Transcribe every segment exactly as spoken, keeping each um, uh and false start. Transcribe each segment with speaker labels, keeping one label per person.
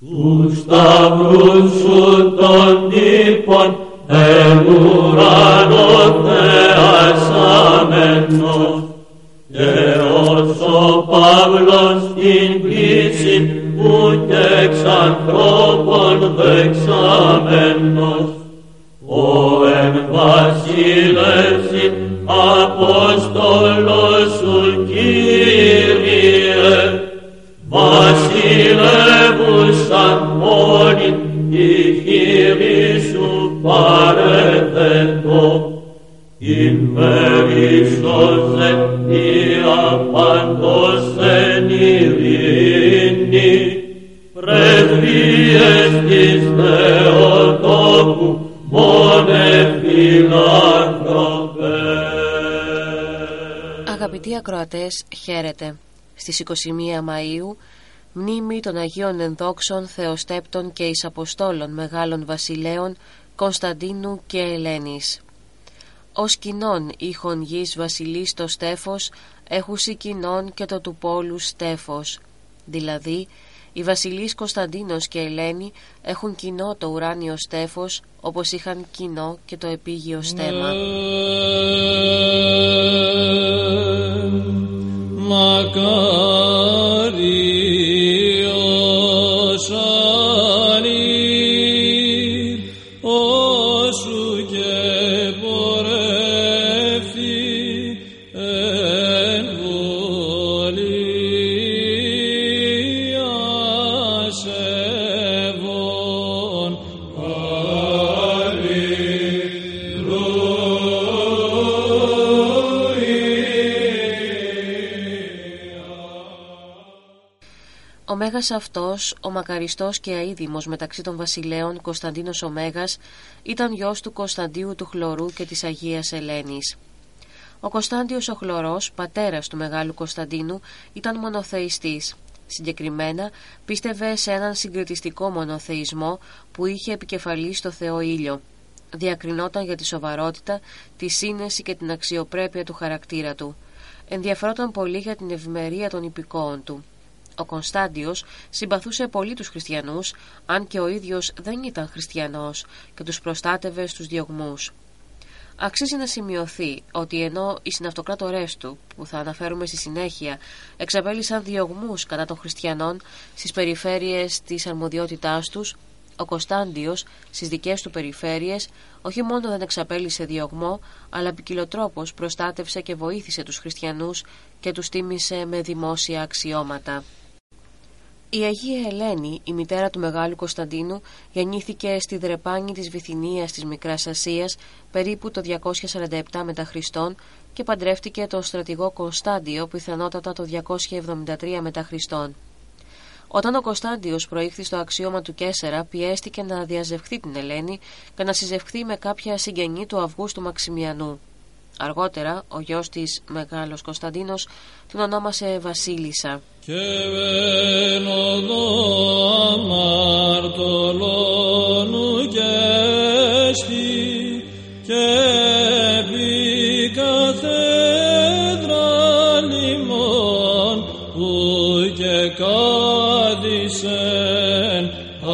Speaker 1: Του σταυρού σου των τύπων εν ουρανό θεασάμενος, και ως ο Παύλος την πλήση που και εξ ανθρώπων δεξάμενος, ο εν βασίλευσιν Απόστολος σου Κύριε, βασιλεύουσαν μόνοι τη χείρη σου παρεθέτω, ειν περισσώσε η απαντός εν ειρήνη, πρεσβείες της Θεοτόκου μόνε φιλάνθρωπε.
Speaker 2: Αγαπητοί ακροατές, χαίρετε. Στις είκοσι μία Μαΐου, μνήμη των Αγίων Ενδόξων Θεοστέπτων και εις Αποστόλων Μεγάλων Βασιλέων Κωνσταντίνου και Ελένης. Ως κοινών ήχον γης βασιλείς το στέφος, έχουσι κοινών και το του πόλου στέφος. Δηλαδή, οι βασιλείς Κωνσταντίνος και Ελένη έχουν κοινό το ουράνιο στέφος, όπως είχαν κοινό και το επίγειο στέμμα.
Speaker 3: Μακάριος ανήρ, όσου και πορεύει εν βολία σεβών.
Speaker 2: Ο Μέγας αυτός, ο μακαριστός και αείδημος μεταξύ των βασιλέων Κωνσταντίνος ο Μέγας, ήταν γιος του Κωνσταντίου του Χλωρού και της Αγίας Ελένης. Ο Κωνστάντιος ο Χλωρός, πατέρας του Μεγάλου Κωνσταντίνου, ήταν μονοθεϊστής. Συγκεκριμένα πίστευε σε έναν συγκριτιστικό μονοθεϊσμό που είχε επικεφαλής το Θεό Ήλιο. Διακρινόταν για τη σοβαρότητα, τη σύνεση και την αξιοπρέπεια του χαρακτήρα του. Ενδιαφερόταν πολύ για την ευημερία των υπηκόων του. Ο Κωνστάντιος συμπαθούσε πολύ τους χριστιανούς, αν και ο ίδιος δεν ήταν χριστιανός, και τους προστάτευε στους διωγμούς. Αξίζει να σημειωθεί ότι ενώ οι συναυτοκράτορές του, που θα αναφέρουμε στη συνέχεια, εξαπέλυσαν διωγμούς κατά των χριστιανών στις περιφέρειες της αρμοδιότητάς τους, ο Κωνστάντιος στις δικές του περιφέρειες όχι μόνο δεν εξαπέλυσε διωγμό, αλλά ποικιλοτρόπως προστάτευσε και βοήθησε τους χριστιανούς και τους τίμησε με δημόσια αξιώματα. Η Αγία Ελένη, η μητέρα του Μεγάλου Κωνσταντίνου, γεννήθηκε στη Δρεπάνη της Βυθινίας της Μικράς Ασίας περίπου το διακόσια σαράντα επτά μετά Χριστόν και παντρεύτηκε τον στρατηγό Κωνστάντιο πιθανότατα το διακόσια εβδομήντα τρία μετά Χριστόν. Όταν ο Κωνστάντιος προήχθη στο αξίωμα του Καίσαρα, πιέστηκε να διαζευχθεί την Ελένη και να συζευχθεί με κάποια συγγενή του Αυγούστου Μαξιμιανού. Αργότερα, ο γιος της, Μεγάλος Κωνσταντίνος, την ονόμασε Βασίλισσα.
Speaker 3: Και βαίνω αμαρτωλώνου και στη και επί καθέδρα λιμών που και κάθισεν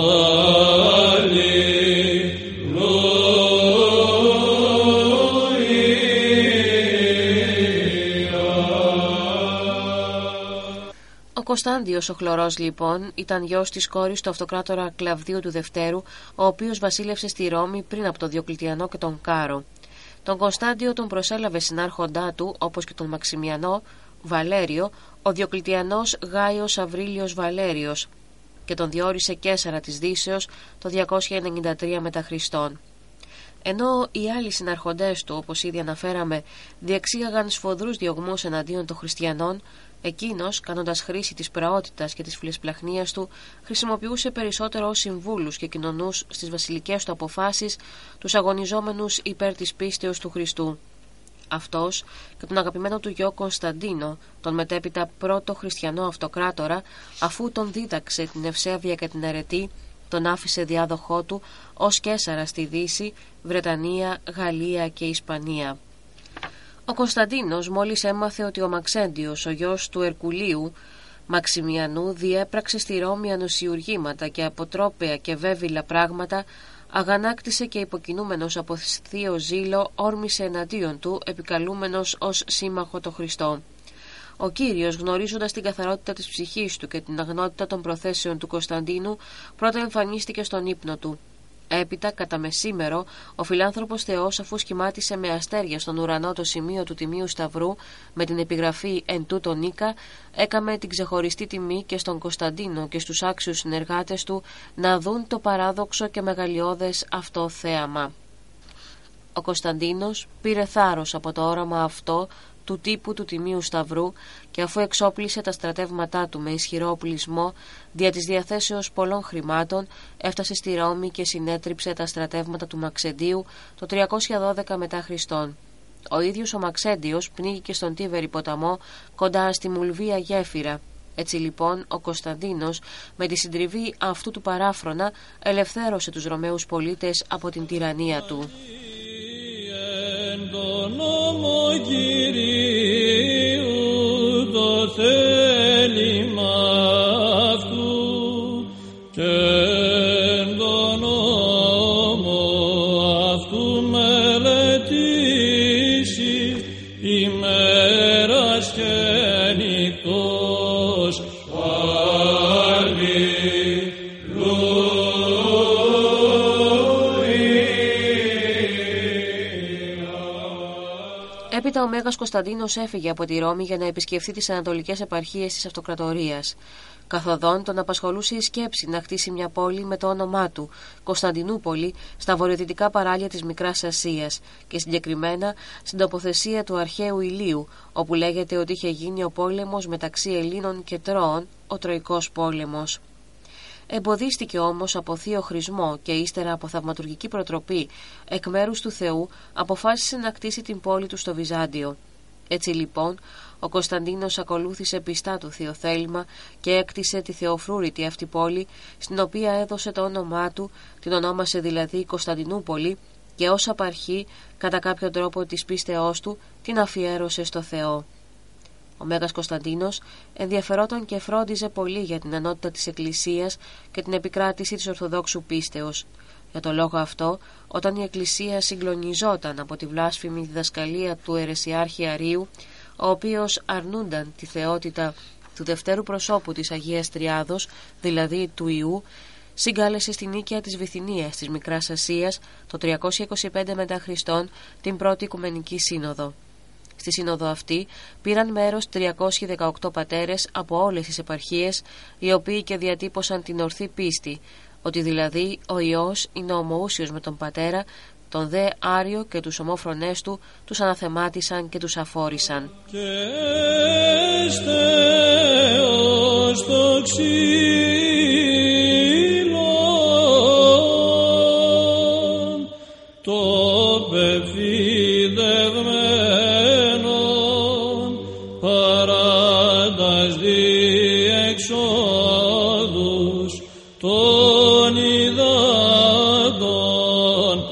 Speaker 2: Ο Κωνστάντιος ο Χλωρός λοιπόν ήταν γιος της κόρης του αυτοκράτορα Κλαβδίου του Δευτέρου, ο οποίος βασίλευσε στη Ρώμη πριν από τον Διοκλητιανό και τον Κάρο. Τον Κωνστάντιο τον προσέλαβε συνάρχοντά του, όπως και τον Μαξιμιανό, Βαλέριο, ο Διοκλητιανός Γάιος Αβρίλιος Βαλέριος, και τον διόρισε Καίσαρα της Δύσεως το διακόσια ενενήντα τρία μετά Χριστόν. Ενώ οι άλλοι συναρχοντές του, όπως ήδη αναφέραμε, διεξήγαγαν σφοδρούς διωγμούς εναντίον των χριστιανών, εκείνος, κάνοντας χρήση της πραότητας και της φιλεσπλαχνίας του, χρησιμοποιούσε περισσότερο ως συμβούλους και κοινωνούς στις βασιλικές του αποφάσεις τους αγωνιζόμενους υπέρ της πίστεως του Χριστού. Αυτός και τον αγαπημένο του γιο Κωνσταντίνο, τον μετέπειτα πρώτο χριστιανό αυτοκράτορα, αφού τον δίδαξε την ευσέβεια και την αρετή, τον άφησε διάδοχό του ως Καίσαρα στη Δύση, Βρετανία, Γαλλία και Ισπανία. Ο Κωνσταντίνος μόλις έμαθε ότι ο Μαξέντιος, ο γιος του Ερκουλίου, Μαξιμιανού διέπραξε στη Ρώμη ανοσιουργήματα και αποτρόπαια και βέβυλα πράγματα, αγανάκτησε και υποκινούμενος από θείο ζήλο όρμησε εναντίον του, επικαλούμενος ως σύμμαχο το Χριστό. Ο Κύριος, γνωρίζοντας την καθαρότητα της ψυχής του και την αγνότητα των προθέσεων του Κωνσταντίνου, πρώτα εμφανίστηκε στον ύπνο του. Έπειτα, κατά μεσήμερο, ο φιλάνθρωπος Θεός, αφού σχημάτισε με αστέρια στον ουρανό το σημείο του Τιμίου Σταυρού με την επιγραφή «Εν τούτο νίκα», έκαμε την ξεχωριστή τιμή και στον Κωνσταντίνο και στους άξιους συνεργάτες του να δουν το παράδοξο και μεγαλειώδες αυτό θέαμα. Ο Κωνσταντίνος πήρε θάρρος από το όραμα αυτό του τύπου του Τιμίου Σταυρού και αφού εξόπλισε τα στρατεύματά του με ισχυρό οπλισμό δια της διαθέσεως πολλών χρημάτων, έφτασε στη Ρώμη και συνέτριψε τα στρατεύματα του Μαξεντίου το τριακόσια δώδεκα μετά Χριστόν. Ο ίδιος ο Μαξέντιος πνίγηκε στον Τίβερη ποταμό κοντά στη Μουλβία γέφυρα. Έτσι λοιπόν ο Κωνσταντίνος με τη συντριβή αυτού του παράφρονα ελευθέρωσε τους Ρωμαίους πολίτες από την τυραννία του.
Speaker 3: Το νόμο Κυρίου το θέλημα αυτού και το νόμο αυτού μελετήσει ημέρας και νυχτός.
Speaker 2: Έπειτα ο Μέγας Κωνσταντίνος έφυγε από τη Ρώμη για να επισκεφθεί τις ανατολικές επαρχίες της Αυτοκρατορίας. Καθοδόν τον απασχολούσε η σκέψη να χτίσει μια πόλη με το όνομά του, Κωνσταντινούπολη, στα βορειοδυτικά παράλια της Μικράς Ασίας και συγκεκριμένα στην τοποθεσία του αρχαίου Ηλίου, όπου λέγεται ότι είχε γίνει ο πόλεμος μεταξύ Ελλήνων και Τρώων, ο Τροϊκός πόλεμος. Εμποδίστηκε όμως από θείο χρησμό και ύστερα από θαυματουργική προτροπή εκ μέρους του Θεού αποφάσισε να κτίσει την πόλη του στο Βυζάντιο. Έτσι λοιπόν ο Κωνσταντίνος ακολούθησε πιστά το θείο θέλημα και έκτισε τη θεοφρούρητη αυτή πόλη, στην οποία έδωσε το όνομά του, την ονόμασε δηλαδή Κωνσταντινούπολη και ως απαρχή κατά κάποιο τρόπο της πίστεώς του την αφιέρωσε στο Θεό. Ο Μέγας Κωνσταντίνος ενδιαφερόταν και φρόντιζε πολύ για την ενότητα της Εκκλησίας και την επικράτηση της Ορθοδόξου πίστεως. Για το λόγο αυτό, όταν η Εκκλησία συγκλονιζόταν από τη βλάσφημη διδασκαλία του αιρεσιάρχη Αρείου, ο οποίος αρνούνταν τη θεότητα του δευτέρου προσώπου της Αγίας Τριάδος, δηλαδή του Ιού, συγκάλεσε στην οίκαια της Βυθινίας της Μικράς Ασίας το τριακόσια είκοσι πέντε μετά Χριστόν την πρώτη Οικουμενική Σύνοδο. Στη σύνοδο αυτή πήραν μέρος τριακόσιοι δεκαοκτώ πατέρες από όλες τις επαρχίες, οι οποίοι και διατύπωσαν την ορθή πίστη, ότι δηλαδή ο Υιός είναι ομοούσιος με τον Πατέρα, τον δε Άριο και τους ομόφρονές του τους αναθεμάτισαν και τους αφόρησαν.
Speaker 3: Και στέος το ξύλον το πεφυδευμένον παράντας διεξόδους των υδάτων.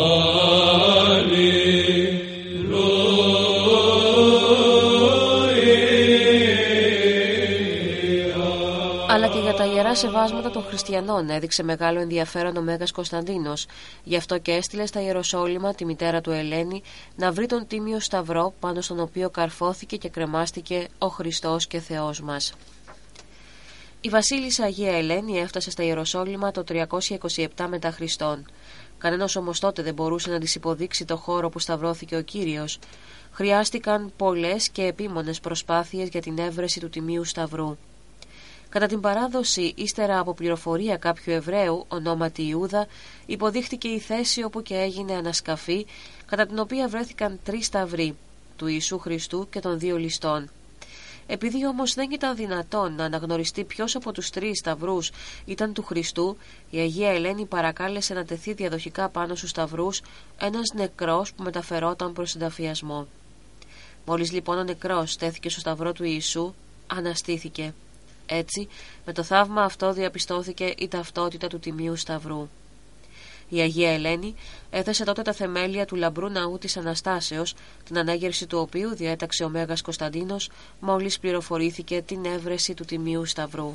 Speaker 2: Αλλά και για τα ιερά σεβάσματα των χριστιανών έδειξε μεγάλο ενδιαφέρον ο Μέγας Κωνσταντίνος. Γι' αυτό και έστειλε στα Ιεροσόλυμα τη μητέρα του Ελένη να βρει τον τίμιο σταυρό πάνω στον οποίο καρφώθηκε και κρεμάστηκε ο Χριστός και Θεός μας. Η βασίλισσα Αγία Ελένη έφτασε στα Ιεροσόλυμα το τριακόσια είκοσι επτά μετά Χριστόν. Κανένας όμως τότε δεν μπορούσε να της υποδείξει το χώρο που σταυρώθηκε ο Κύριος. Χρειάστηκαν πολλές και επίμονες προσπάθειες για την έβρεση του Τιμίου Σταυρού. Κατά την παράδοση, ύστερα από πληροφορία κάποιου Εβραίου, ονόματι Ιούδα, υποδείχτηκε η θέση όπου και έγινε ανασκαφή, κατά την οποία βρέθηκαν τρεις σταυροί, του Ιησού Χριστού και των δύο ληστών. Επειδή όμως δεν ήταν δυνατόν να αναγνωριστεί ποιος από τους τρεις σταυρούς ήταν του Χριστού, η Αγία Ελένη παρακάλεσε να τεθεί διαδοχικά πάνω στους σταυρούς ένας νεκρός που μεταφερόταν προς συνταφιασμό. Μόλις λοιπόν ο νεκρός στέθηκε στο σταυρό του Ιησού, αναστήθηκε. Έτσι, με το θαύμα αυτό διαπιστώθηκε η ταυτότητα του Τιμίου Σταυρού. Η Αγία Ελένη έθεσε τότε τα θεμέλια του λαμπρού ναού της Αναστάσεως, την ανέγερση του οποίου διέταξε ο Μέγας Κωνσταντίνος μόλις πληροφορήθηκε την έβρεση του Τιμίου Σταυρού.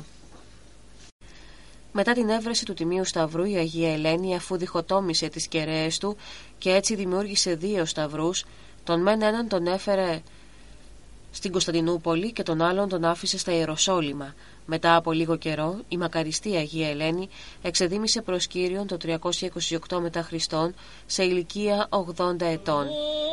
Speaker 2: Μετά την έβρεση του Τιμίου Σταυρού, η Αγία Ελένη, αφού διχοτόμησε τις κεραίες του και έτσι δημιούργησε δύο σταυρούς, τον μεν έναν τον έφερε στην Κωνσταντινούπολη και τον άλλον τον άφησε στα Ιεροσόλυμα. Μετά από λίγο καιρό, η μακαριστή Αγία Ελένη εξεδίμησε προς Κύριον το τριακόσια είκοσι οκτώ μετά Χριστόν σε ηλικία ογδόντα ετών.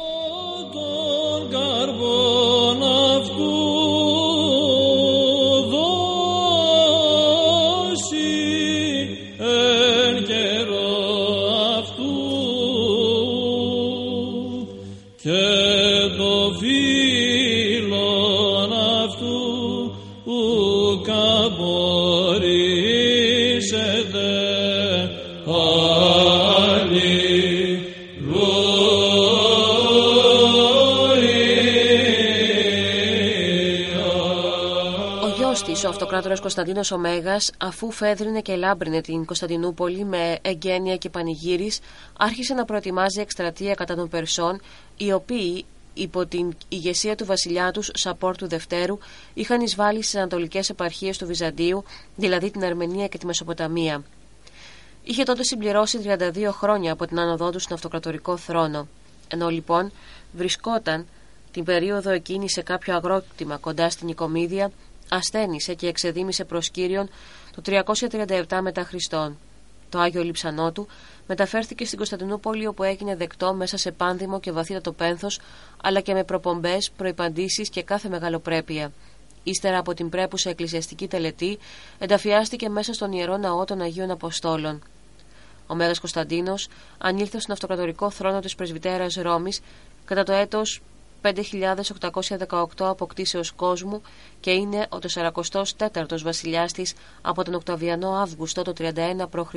Speaker 2: Ο αυτοκράτορας Κωνσταντίνος ο Μέγας, αφού φέδρινε και λάμπρινε την Κωνσταντινούπολη με εγγένεια και πανηγύρις, άρχισε να προετοιμάζει εκστρατεία κατά των Περσών, οι οποίοι υπό την ηγεσία του βασιλιά τους Σαπόρ του Δευτέρου είχαν εισβάλει στις ανατολικές επαρχίες του Βυζαντίου, δηλαδή την Αρμενία και τη Μεσοποταμία. Είχε τότε συμπληρώσει τριάντα δύο χρόνια από την άνοδό του στον αυτοκρατορικό θρόνο. Ενώ λοιπόν βρισκόταν την περίοδο εκείνη σε κάποιο αγρόκτημα κοντά στην Νικομίδια, ασθένησε και εξεδίμησε προς Κύριον το τριακόσια τριάντα επτά μετά Χριστόν. Το Άγιο Λειψανό του μεταφέρθηκε στην Κωνσταντινούπολη, όπου έγινε δεκτό μέσα σε πάνδημο και βαθύτατο πένθος, αλλά και με προπομπές, προϋπαντήσεις και κάθε μεγαλοπρέπεια. Ύστερα από την πρέπουσα εκκλησιαστική τελετή, ενταφιάστηκε μέσα στον Ιερό Ναό των Αγίων Αποστόλων. Ο Μέγας Κωνσταντίνος ανήλθε στον αυτοκρατορικό θρόνο της Πρεσβυτέρας Ρώμης κατά το έτος πέντε χιλιάδες οκτακόσια δεκαοκτώ αποκτήσεως κόσμου και είναι ο τεσσαρακοστός τέταρτος βασιλιάς της από τον Οκταβιανό Αύγουστο το τριάντα ένα π.Χ.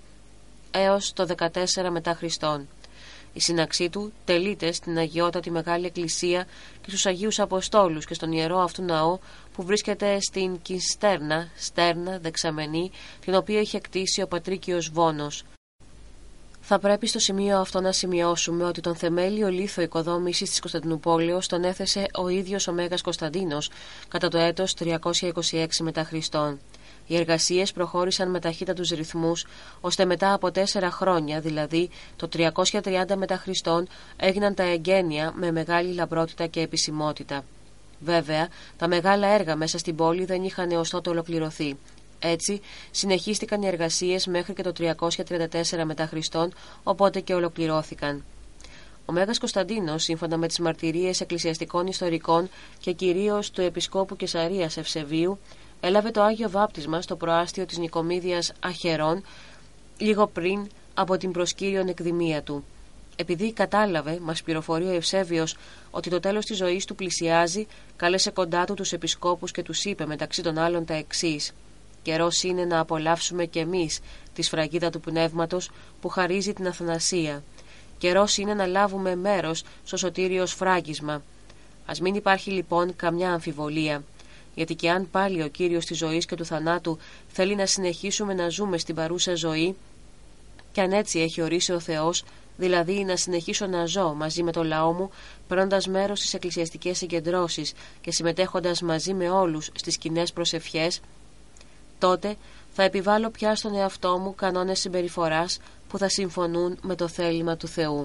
Speaker 2: έως το δεκατέσσερα μετά Χριστόν. Η σύναξή του τελείται στην αγιότατη Μεγάλη Εκκλησία και στους Αγίους Αποστόλους και στον Ιερό αυτού ναό που βρίσκεται στην Κιστέρνα, Στέρνα, δεξαμενή, την οποία είχε κτίσει ο Πατρίκιος Βόνος. Θα πρέπει στο σημείο αυτό να σημειώσουμε ότι τον θεμέλιο λίθο οικοδόμησης της Κωνσταντινουπόλεως τον έθεσε ο ίδιος ο Μέγας Κωνσταντίνος κατά το έτος τριακόσια είκοσι έξι μετά Χριστόν. Οι εργασίες προχώρησαν με ταχύτατους ρυθμούς, ώστε μετά από τέσσερα χρόνια, δηλαδή το τριακόσια τριάντα μετά Χριστόν, έγιναν τα εγγένεια με μεγάλη λαμπρότητα και επισημότητα. Βέβαια, τα μεγάλα έργα μέσα στην πόλη δεν είχαν έως τότε ολοκληρωθεί. Έτσι, συνεχίστηκαν οι εργασίες μέχρι και το τριακόσια τριάντα τέσσερα μετά Χριστόν, οπότε και ολοκληρώθηκαν. Ο Μέγας Κωνσταντίνος, σύμφωνα με τις μαρτυρίες εκκλησιαστικών ιστορικών και κυρίως του Επισκόπου Κεσαρίας Ευσεβίου, έλαβε το Άγιο Βάπτισμα στο προάστιο της Νικομίδιας Αχερών λίγο πριν από την προσκύριον εκδημία του. Επειδή κατάλαβε, μας πληροφορεί ο Ευσέβιος, ότι το τέλος της ζωής του πλησιάζει, κάλεσε κοντά του τους επισκόπους και τους είπε μεταξύ των άλλων τα εξής: «Καιρός είναι να απολαύσουμε κι εμείς τη σφραγίδα του Πνεύματος που χαρίζει την αθανασία. Καιρός είναι να λάβουμε μέρος στο σωτήριο σφράγισμα. Ας μην υπάρχει λοιπόν καμιά αμφιβολία. Γιατί και αν πάλι ο Κύριος της ζωής και του θανάτου θέλει να συνεχίσουμε να ζούμε στην παρούσα ζωή, και αν έτσι έχει ορίσει ο Θεός, δηλαδή να συνεχίσω να ζω μαζί με το λαό μου, παίρνοντας μέρος στις εκκλησιαστικές συγκεντρώσεις και συμμετέχοντας μαζί με όλους στις κοινές προσευχές, τότε θα επιβάλλω πια στον εαυτό μου κανόνες συμπεριφοράς που θα συμφωνούν με το θέλημα του Θεού».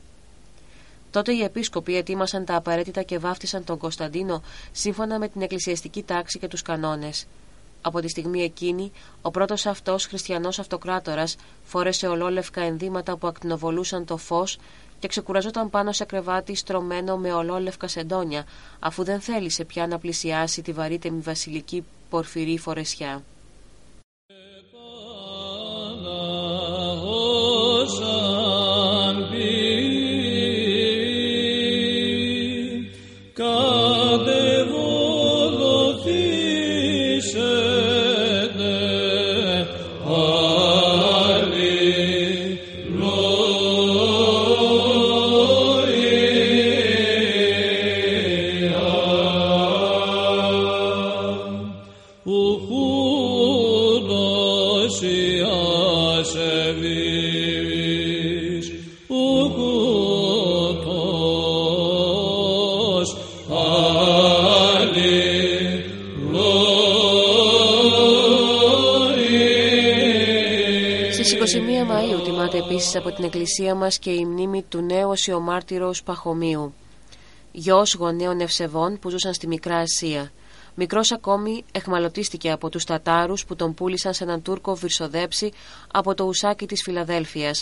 Speaker 2: Τότε οι επίσκοποι ετοίμασαν τα απαραίτητα και βάφτισαν τον Κωνσταντίνο σύμφωνα με την εκκλησιαστική τάξη και τους κανόνες. Από τη στιγμή εκείνη, ο πρώτος αυτός χριστιανός αυτοκράτορας φόρεσε ολόλευκα ενδύματα που ακτινοβολούσαν το φως και ξεκουραζόταν πάνω σε κρεβάτι στρωμένο με ολόλευκα σεντόνια, αφού δεν θέλησε πια να πλησιάσει τη βαρύτεμη βασιλική πορφυρή φορεσιά.
Speaker 3: Ουχούδος Ιάσεβι Χριστός.
Speaker 2: Στις είκοσι μία Μαΐου τιμάται επίσης από την Εκκλησία μας και η μνήμη του νέου Οσιομάρτυρος Παχωμίου, γιος γονέων Ευσεβών που ζούσαν στη Μικρά Ασία. Μικρός ακόμη εχμαλωτίστηκε από τους Τατάρους που τον πούλησαν σε έναν Τούρκο βυρσοδέψη από το ουσάκι της Φιλαδέλφειας.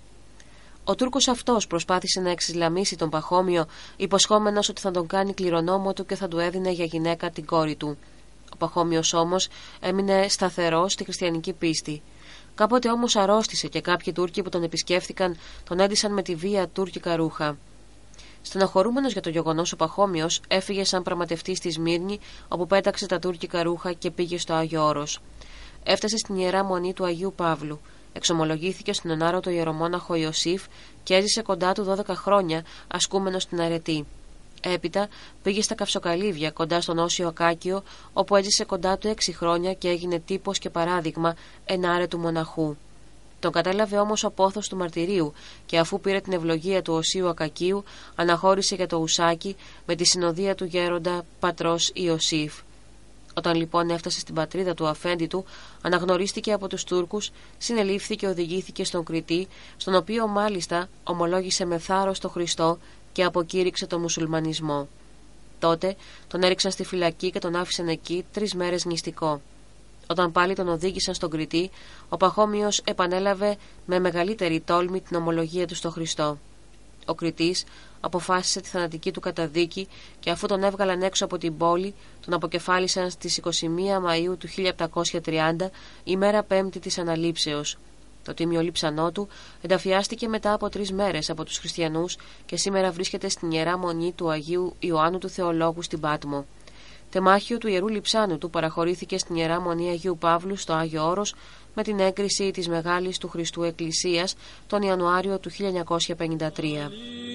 Speaker 2: Ο Τούρκος αυτός προσπάθησε να εξισλαμίσει τον Παχώμιο, υποσχόμενος ότι θα τον κάνει κληρονόμο του και θα του έδινε για γυναίκα την κόρη του. Ο Παχώμιος όμως έμεινε σταθερός στη χριστιανική πίστη. Κάποτε όμως αρρώστησε και κάποιοι Τούρκοι που τον επισκέφθηκαν τον έντυσαν με τη βία τούρκικα ρούχα. Στενοχωρούμενος για το γεγονός, ο Παχώμιος έφυγε σαν πραγματευτής στη Σμύρνη, όπου πέταξε τα τούρκικα ρούχα και πήγε στο Άγιο Όρος. Έφτασε στην Ιερά Μονή του Αγίου Παύλου. Εξομολογήθηκε στον ενάρωτο ιερομόναχο Ιωσήφ και έζησε κοντά του δώδεκα χρόνια, ασκούμενος στην αρετή. Έπειτα πήγε στα Καυσοκαλύβια, κοντά στον Όσιο Ακάκιο, όπου έζησε κοντά του έξι χρόνια και έγινε τύπος και παράδειγμα ενάρετου μοναχού. Τον κατέλαβε όμως ο πόθος του μαρτυρίου και αφού πήρε την ευλογία του Οσίου Ακακίου, αναχώρησε για το ουσάκι με τη συνοδεία του γέροντα πατρός Ιωσήφ. Όταν λοιπόν έφτασε στην πατρίδα του αφέντη του, αναγνωρίστηκε από τους Τούρκους, συνελήφθη και οδηγήθηκε στον Κρητή, στον οποίο μάλιστα ομολόγησε με θάρρος τον Χριστό και αποκήρυξε τον μουσουλμανισμό. Τότε τον έριξαν στη φυλακή και τον άφησαν εκεί τρεις μέρες νηστικό. Όταν πάλι τον οδήγησαν στον Κρητή, ο Παχώμιος επανέλαβε με μεγαλύτερη τόλμη την ομολογία του στον Χριστό. Ο Κρητής αποφάσισε τη θανατική του καταδίκη και αφού τον έβγαλαν έξω από την πόλη, τον αποκεφάλισαν στις είκοσι μία Μαΐου του χίλια επτακόσια τριάντα, ημέρα πέμπτη της Αναλήψεως. Το τίμιο λείψανό του ενταφιάστηκε μετά από τρεις μέρες από τους χριστιανούς και σήμερα βρίσκεται στην Ιερά Μονή του Αγίου Ιωάννου του Θεολόγου στην Πάτμο. Τεμάχιο του Ιερού Λειψάνου του παραχωρήθηκε στην Ιερά Μονή Αγίου Παύλου στο Άγιο Όρος με την έγκριση της Μεγάλης του Χριστού Εκκλησίας τον Ιανουάριο του χίλια εννιακόσια πενήντα τρία.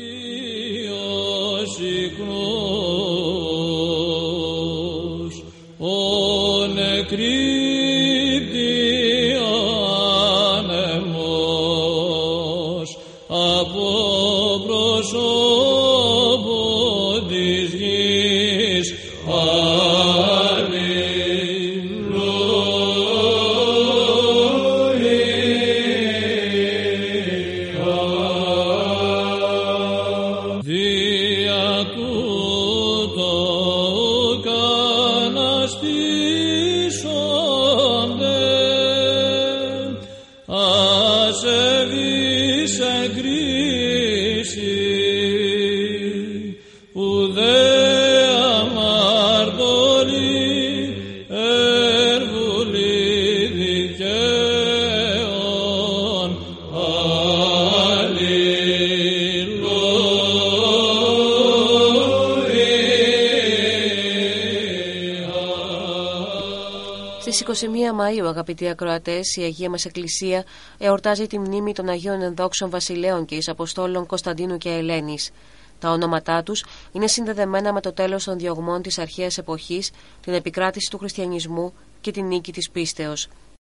Speaker 2: Στις είκοσι μία Μαΐου, αγαπητοί ακροατές, η Αγία μας Εκκλησία εορτάζει τη μνήμη των Αγίων Ενδόξων Βασιλέων και εις Αποστόλων Κωνσταντίνου και Ελένης. Τα ονόματά τους είναι συνδεδεμένα με το τέλος των διωγμών της αρχαίας εποχής, την επικράτηση του χριστιανισμού και την νίκη της πίστεως.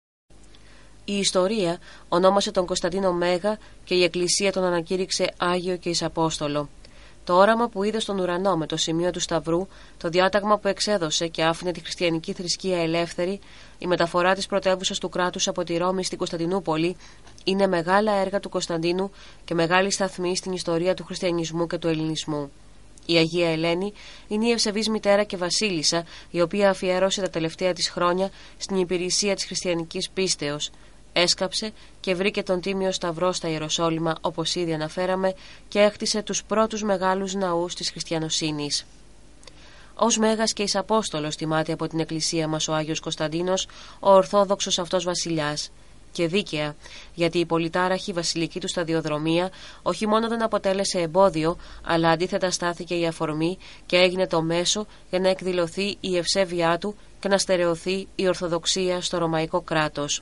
Speaker 2: Η ιστορία ονόμασε τον Κωνσταντίνο Μέγα και η Εκκλησία τον ανακήρυξε Άγιο και εις Απόστολο. Το όραμα που είδε στον ουρανό με το σημείο του Σταυρού, το διάταγμα που εξέδωσε και άφηνε τη χριστιανική θρησκεία ελεύθερη, η μεταφορά της πρωτεύουσας του κράτους από τη Ρώμη στην Κωνσταντινούπολη, είναι μεγάλα έργα του Κωνσταντίνου και μεγάλη σταθμή στην ιστορία του χριστιανισμού και του ελληνισμού. Η Αγία Ελένη είναι η ευσεβής μητέρα και βασίλισσα, η οποία αφιέρωσε τα τελευταία της χρόνια στην υπηρεσία της χριστιανικής πίστεως. Έσκαψε και βρήκε τον Τίμιο Σταυρό στα Ιεροσόλυμα, όπως ήδη αναφέραμε, και έκτισε τους πρώτους μεγάλους ναούς της χριστιανοσύνης. Ως Μέγας και εις Απόστολος τιμάται από την Εκκλησία μας ο Άγιος Κωνσταντίνος, ο Ορθόδοξος αυτός βασιλιάς. Και δίκαια, γιατί η πολυτάραχη βασιλική του σταδιοδρομία όχι μόνο δεν αποτέλεσε εμπόδιο, αλλά αντίθετα στάθηκε η αφορμή και έγινε το μέσο για να εκδηλωθεί η ευσέβειά του και να στερεωθεί η Ορθοδοξία στο Ρωμαϊκό κράτος.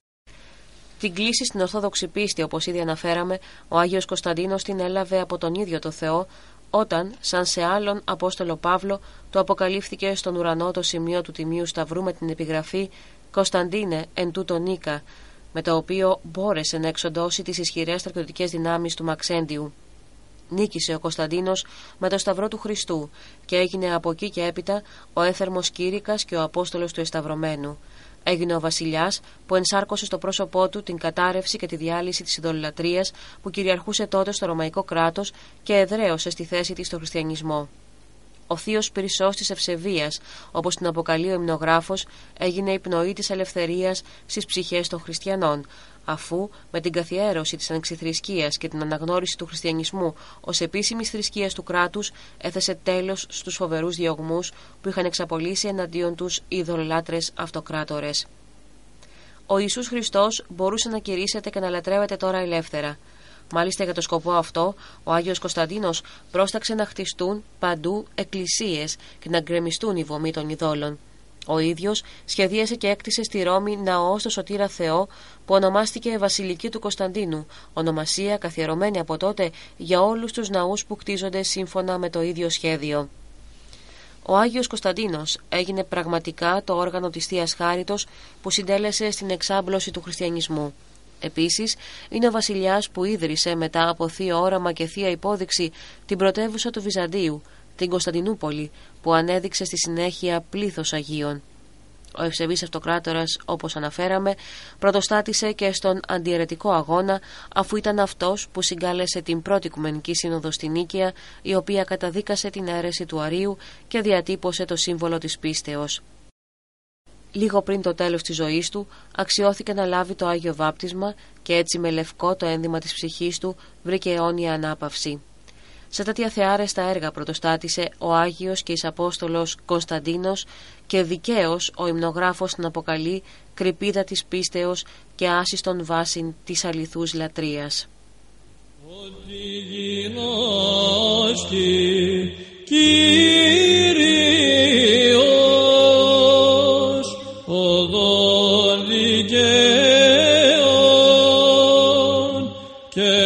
Speaker 2: Την κλίση στην Ορθόδοξη πίστη, όπως ήδη αναφέραμε, ο Άγιος Κωνσταντίνος την έλαβε από τον ίδιο το Θεό, όταν, σαν σε άλλον Απόστολο Παύλο, του αποκαλύφθηκε στον ουρανό το σημείο του Τιμίου Σταυρού με την επιγραφή «Κωνσταντίνε εν τούτο νίκα», με το οποίο μπόρεσε να εξοντώσει τις ισχυρές στρατιωτικές δυνάμεις του Μαξέντιου. Νίκησε ο Κωνσταντίνος με το Σταυρό του Χριστού και έγινε από εκεί και έπειτα ο ένθερμος Κήρυκας και ο Απόστολος του Εσταυρωμένου. Έγινε ο βασιλιάς που ενσάρκωσε στο πρόσωπό του την κατάρρευση και τη διάλυση της ειδωλολατρίας που κυριαρχούσε τότε στο Ρωμαϊκό κράτος και εδραίωσε στη θέση της τον χριστιανισμό. Ο θείος Πυρσός της Ευσεβίας, όπως την αποκαλεί ο υμνογράφος, έγινε η πνοή της ελευθερίας στις ψυχές των χριστιανών, αφού με την καθιέρωση της ανεξιθρησκείας και την αναγνώριση του χριστιανισμού ως επίσημης θρησκείας του κράτους έθεσε τέλος στους φοβερούς διωγμούς που είχαν εξαπολύσει εναντίον τους οι ειδωλολάτρες αυτοκράτορες. Ο Ιησούς Χριστός μπορούσε να κηρύσσεται και να λατρεύεται τώρα ελεύθερα. Μάλιστα για το σκοπό αυτό, ο Άγιος Κωνσταντίνος πρόσταξε να χτιστούν παντού εκκλησίες και να γκρεμιστούν οι βωμοί των ειδόλων. Ο ίδιος σχεδίασε και έκτισε στη Ρώμη ναό στο Σωτήρα Θεό που ονομάστηκε Βασιλική του Κωνσταντίνου, ονομασία καθιερωμένη από τότε για όλους τους ναούς που κτίζονται σύμφωνα με το ίδιο σχέδιο. Ο Άγιος Κωνσταντίνος έγινε πραγματικά το όργανο της Θείας Χάριτος που συντέλεσε στην εξάμπλωση του χριστιανισμού. Επίσης, είναι ο βασιλιάς που ίδρυσε μετά από θείο όραμα και θεία υπόδειξη την πρωτεύουσα του Βυζαντίου, την Κωνσταντινούπολη, που ανέδειξε στη συνέχεια πλήθος Αγίων. Ο ευσεβής αυτοκράτορας, όπως αναφέραμε, πρωτοστάτησε και στον αντιαιρετικό αγώνα, αφού ήταν αυτός που συγκάλεσε την πρώτη Οικουμενική Σύνοδο στη Νίκαια, η οποία καταδίκασε την αίρεση του Αρείου και διατύπωσε το σύμβολο της πίστεως. Λίγο πριν το τέλος της ζωής του, αξιώθηκε να λάβει το Άγιο Βάπτισμα και έτσι με λευκό το ένδυμα της ψυχής του βρήκε αιώνια ανάπαυση. Σε τέτοια θεάρεστα έργα πρωτοστάτησε ο Άγιος και εις Απόστολος Κωνσταντίνος και δικαίως ο υμνογράφος την αποκαλεί κρυπίδα της πίστεως και άσιστον βάσιν της αληθούς λατρείας.
Speaker 3: Ότι γινώστη Κύριος οδόν δικαίων και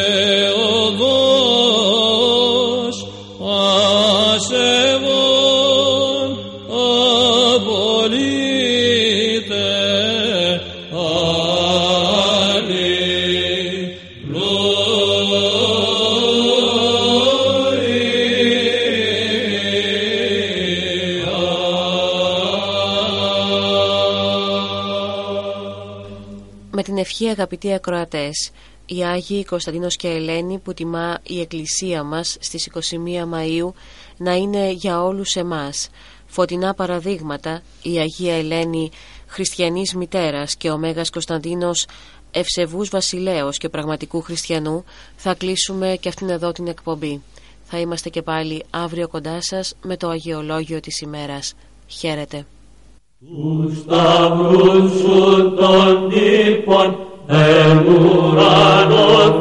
Speaker 3: οδός ασεβών απολύτε
Speaker 2: Με την ευχή, αγαπητοί ακροατές, οι Άγιοι Κωνσταντίνος και Ελένη που τιμά η Εκκλησία μας στις είκοσι μία Μαΐου να είναι για όλους εμάς φωτεινά παραδείγματα, η Αγία Ελένη χριστιανής μητέρας και ο Μέγας Κωνσταντίνος ευσεβούς βασιλέως και πραγματικού χριστιανού. Θα κλείσουμε και αυτήν εδώ την εκπομπή. Θα είμαστε και πάλι αύριο κοντά σας με το Αγιολόγιο της ημέρας. Χαίρετε.
Speaker 1: Του σταυρού σου των τύπων εν ουρανό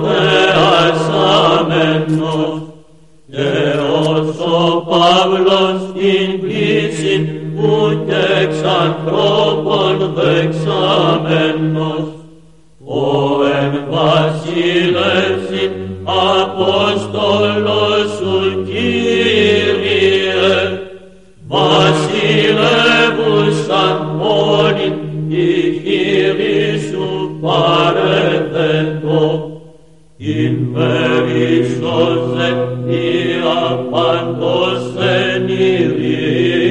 Speaker 1: θεασάμενος και ως ο Παύλος την κλίση που και εξ ανθρώπων δεξάμενος ο εν βασιλεύσιν Απόστολος σου Κύριε βασιλεύουσαν μόνοι η χείρη σου παρεθέτω ειν περίσσωσε η απαντός εν ειρήνη